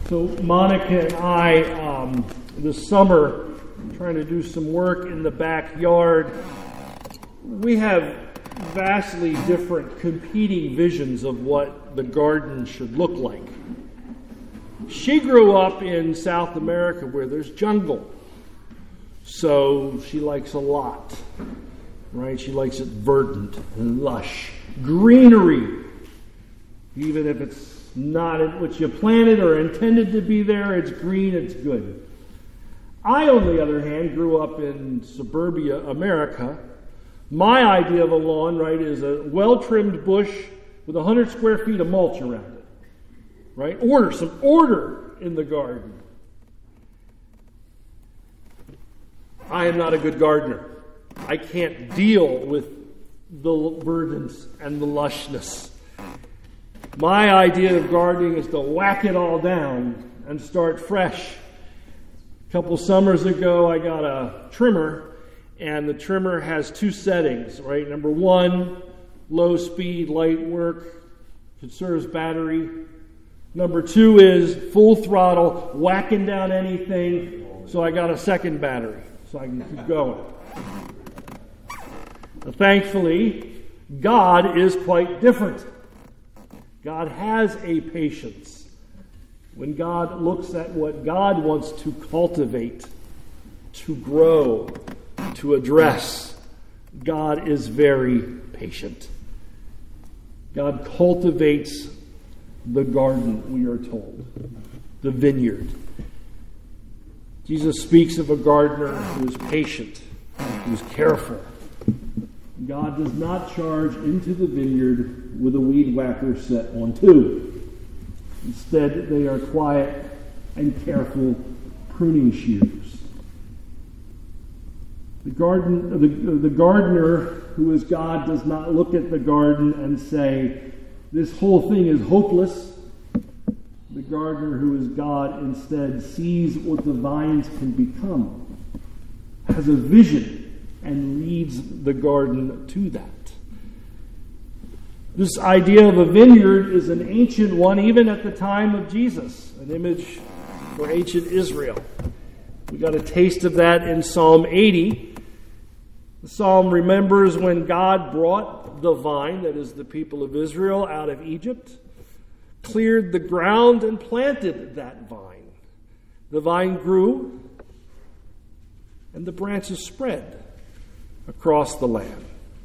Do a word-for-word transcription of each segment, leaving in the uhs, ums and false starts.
So Monica and I, um, this summer, trying to do some work in the backyard. We have vastly different competing visions of what the garden should look like. She grew up in South America where there's jungle. So she likes a lot, right? She likes it verdant and lush. Greenery, even if it's not what you planted or intended to be there, it's green, it's good. I, on the other hand, grew up in suburbia America. My idea of a lawn, right, is a well-trimmed bush with one hundred square feet of mulch around it, right? Order, some order in the garden. I am not a good gardener. I can't deal with the verdance and the lushness. My idea of gardening is to whack it all down and start fresh. A couple summers ago, I got a trimmer, and the trimmer has two settings, right? Number one, low speed, light work, conserves battery. Number two is full throttle, whacking down anything, so I got a second battery, so I can keep going. Now, thankfully, God is quite different. God has a patience. When God looks at what God wants to cultivate, to grow, to address, God is very patient. God cultivates the garden, we are told, the vineyard. Jesus speaks of a gardener who is patient, who is careful. God does not charge into the vineyard with a weed whacker set on two. Instead, they are quiet and careful pruning shears. The, garden, the, the gardener, who is God, does not look at the garden and say, this whole thing is hopeless. The gardener, who is God, instead sees what the vines can become, has a vision, and leads the garden to that. This idea of a vineyard is an ancient one, even at the time of Jesus, an image for ancient Israel. We got a taste of that in Psalm eighty. The psalm remembers when God brought the vine, that is the people of Israel, out of Egypt, cleared the ground and planted that vine. The vine grew, and the branches spread across the land.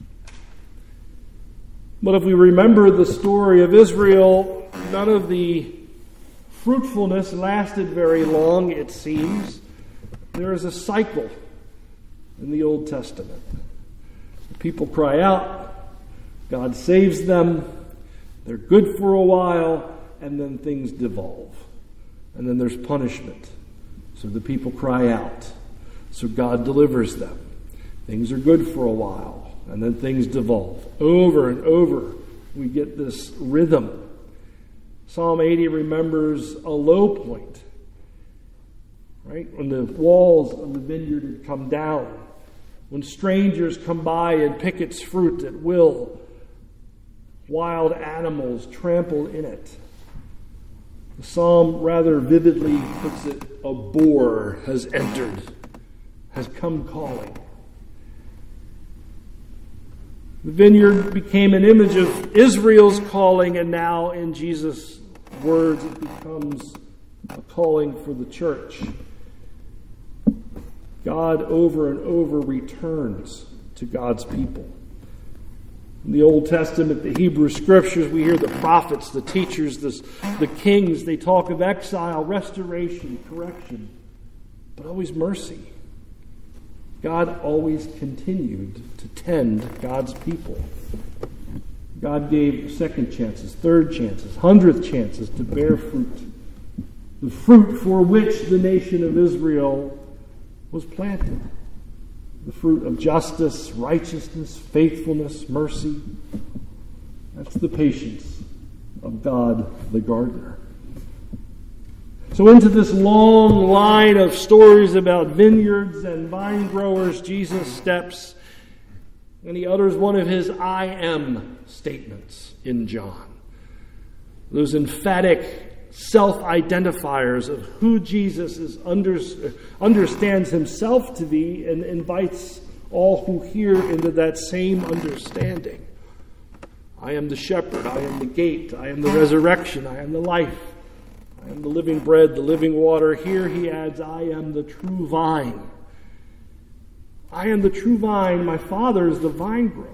But if we remember the story of Israel, none of the fruitfulness lasted very long, it seems. There is a cycle in the Old Testament. The people cry out, God saves them, they're good for a while, and then things devolve. And then there's punishment. So the people cry out. So God delivers them. Things are good for a while, and then things devolve. Over and over, we get this rhythm. Psalm eighty remembers a low point, right? When the walls of the vineyard had come down, when strangers come by and pick its fruit at will, wild animals trample in it. The psalm rather vividly puts it, a boar has entered, has come calling. The vineyard became an image of Israel's calling, and now in Jesus' words it becomes a calling for the church. God over and over returns to God's people. In the Old Testament, the Hebrew Scriptures, we hear the prophets, the teachers, the, the kings, they talk of exile, restoration, correction, but always mercy. God always continued to tend God's people. God gave second chances, third chances, hundredth chances to bear fruit. The fruit for which the nation of Israel was planted. The fruit of justice, righteousness, faithfulness, mercy. That's the patience of God the gardener. So into this long line of stories about vineyards and vine growers, Jesus steps and he utters one of his I am statements in John. Those emphatic self-identifiers of who Jesus is under, understands himself to be, and invites all who hear into that same understanding. I am the shepherd, I am the gate, I am the resurrection, I am the life, I am the living bread, the living water. Here he adds, I am the true vine. I am the true vine, my Father is the vine grower.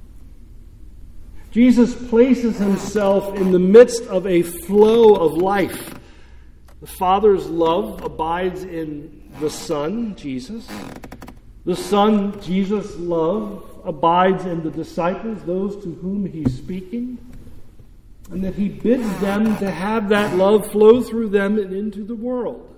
Jesus places himself in the midst of a flow of life. The Father's love abides in the Son, Jesus. The Son, Jesus' love, abides in the disciples, those to whom he's speaking. And that he bids them to have that love flow through them and into the world.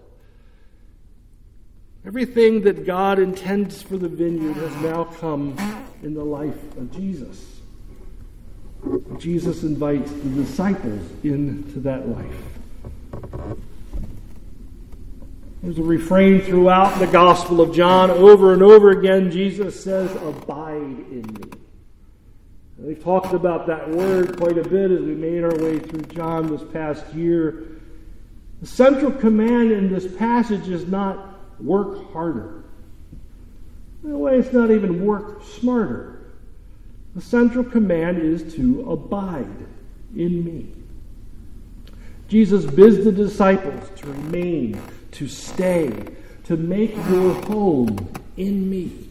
Everything that God intends for the vineyard has now come in the life of Jesus. Jesus invites the disciples into that life. There's a refrain throughout the Gospel of John. Over and over again, Jesus says, abide in me. And we've talked about that word quite a bit as we made our way through John this past year. The central command in this passage is not work harder. In a way, it's not even work smarter. The central command is to abide in me. Jesus bids the disciples to remain, to stay, to make your home in me.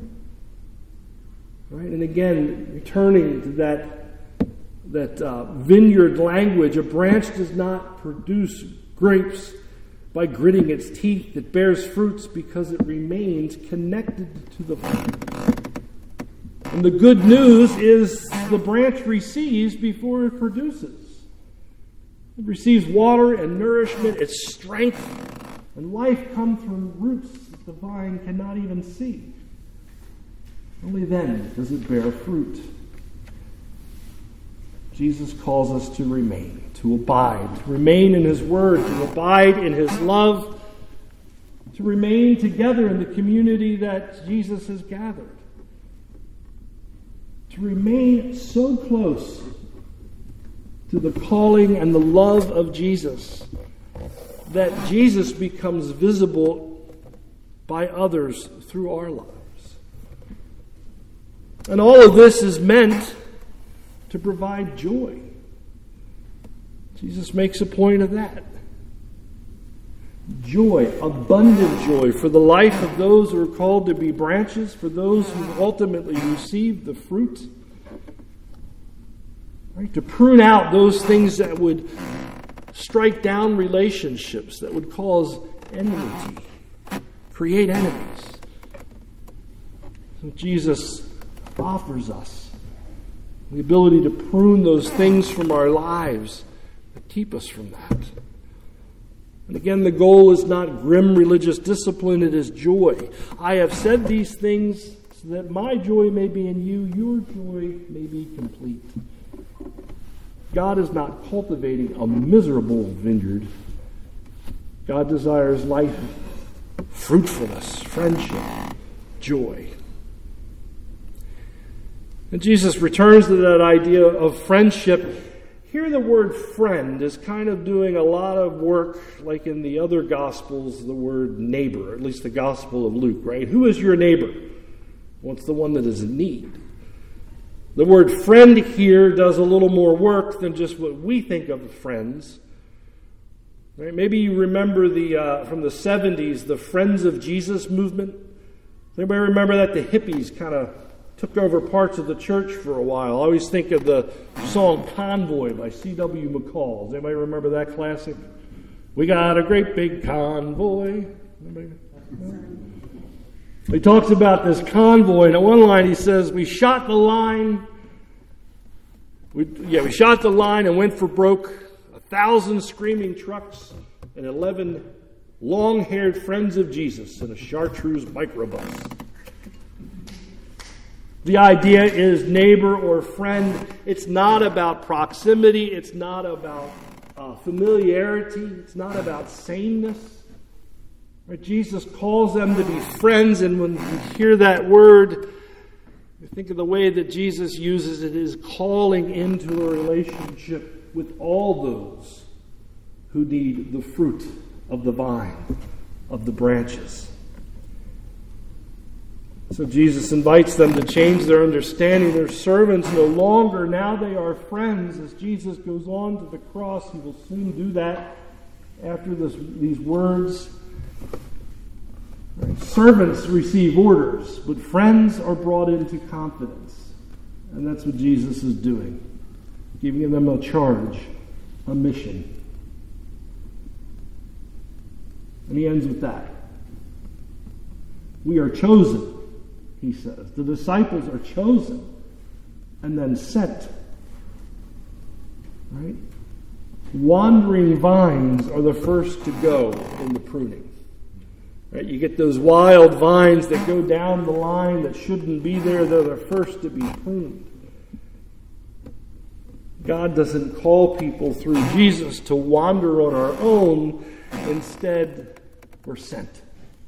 Right? And again, returning to that, that uh, vineyard language, a branch does not produce grapes by gritting its teeth. It bears fruits because it remains connected to the vine. And the good news is the branch receives before it produces. It receives water and nourishment, its strength, and life comes from roots that the vine cannot even see. Only then does it bear fruit. Jesus calls us to remain, to abide, to remain in his word, to abide in his love, to remain together in the community that Jesus has gathered. To remain so close to the calling and the love of Jesus that Jesus becomes visible by others through our lives. And all of this is meant to provide joy. Jesus makes a point of that. Joy, abundant joy for the life of those who are called to be branches, for those who ultimately receive the fruit. Right? To prune out those things that would strike down relationships, that would cause enmity, create enemies. So Jesus offers us the ability to prune those things from our lives that keep us from that. And again, the goal is not grim religious discipline, it is joy. I have said these things so that my joy may be in you, your joy may be complete. God is not cultivating a miserable vineyard. God desires life, fruitfulness, friendship, joy. And Jesus returns to that idea of friendship. Here the word friend is kind of doing a lot of work, like in the other Gospels, the word neighbor, at least the Gospel of Luke, right? Who is your neighbor? Well, it's the one that is in need. The word friend here does a little more work than just what we think of friends. Right? Maybe you remember the uh, from the seventies, the Friends of Jesus movement. Does anybody remember that? The hippies kind of took over parts of the church for a while. I always think of the song Convoy by C W McCall. Does anybody remember that classic? We got a great big convoy. Anybody? No? He talks about this convoy, and at one line he says, we shot the line, we, yeah, we shot the line and went for broke, a thousand screaming trucks and eleven long-haired friends of Jesus in a chartreuse microbus. The idea is neighbor or friend. It's not about proximity. It's not about uh, familiarity. It's not about sameness. Right? Jesus calls them to be friends, and when you hear that word, you think of the way that Jesus uses it as calling into a relationship with all those who need the fruit of the vine, of the branches. So Jesus invites them to change their understanding. They're servants no longer. Now they are friends. As Jesus goes on to the cross, he will soon do that after this, these words. Right? Servants receive orders, but friends are brought into confidence. And that's what Jesus is doing, giving them a charge, a mission. And he ends with that. We are chosen, he says. The disciples are chosen and then sent. Right? Wandering vines are the first to go in the pruning. Right? You get those wild vines that go down the line that shouldn't be there. They're the first to be pruned. God doesn't call people through Jesus to wander on our own. Instead, we're sent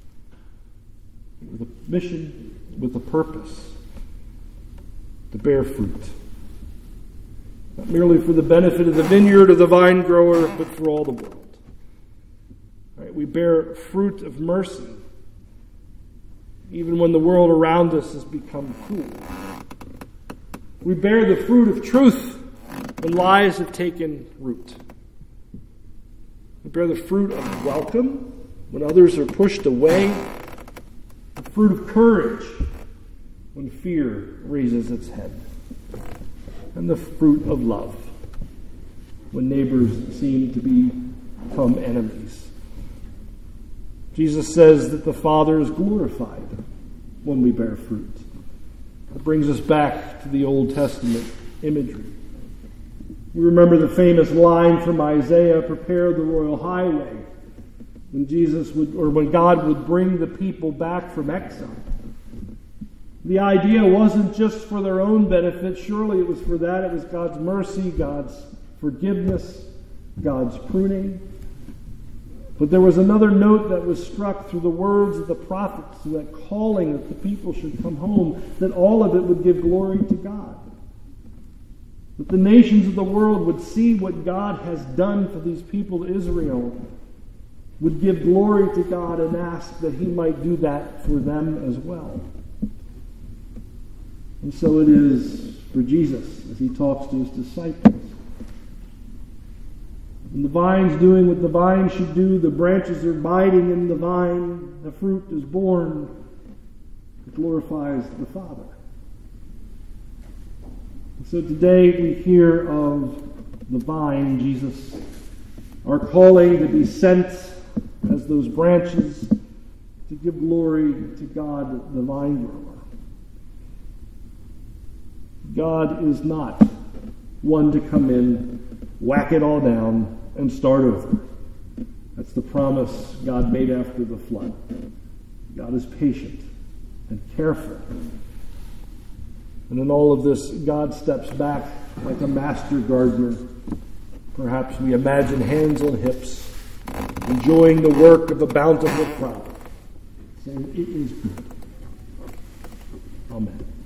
with a mission, with a purpose, to bear fruit. Not merely for the benefit of the vineyard or the vine grower, but for all the world. Right? We bear fruit of mercy, even when the world around us has become cruel. We bear the fruit of truth when lies have taken root. We bear the fruit of welcome when others are pushed away. The fruit of courage when fear raises its head. And the fruit of love when neighbors seem to become enemies. Jesus says that the Father is glorified when we bear fruit. It brings us back to the Old Testament imagery. You remember the famous line from Isaiah, "Prepare the royal highway," when Jesus would, or when God would bring the people back from exile. The idea wasn't just for their own benefit. Surely it was for that. It was God's mercy, God's forgiveness, God's pruning. But there was another note that was struck through the words of the prophets, through that calling that the people should come home, that all of it would give glory to God. That the nations of the world would see what God has done for these people, Israel, would give glory to God and ask that he might do that for them as well. And so it is for Jesus as he talks to his disciples. And the vine's doing what the vine should do. The branches are abiding in the vine. The fruit is born. It glorifies the Father. And so today we hear of the vine, Jesus, our calling to be sent as those branches to give glory to God, the vine grower. God is not one to come in, whack it all down, and start over. That's the promise God made after the flood. God is patient and careful. And in all of this, God steps back like a master gardener. Perhaps we imagine hands on hips, enjoying the work of a bountiful crop, saying, "It is good." Amen.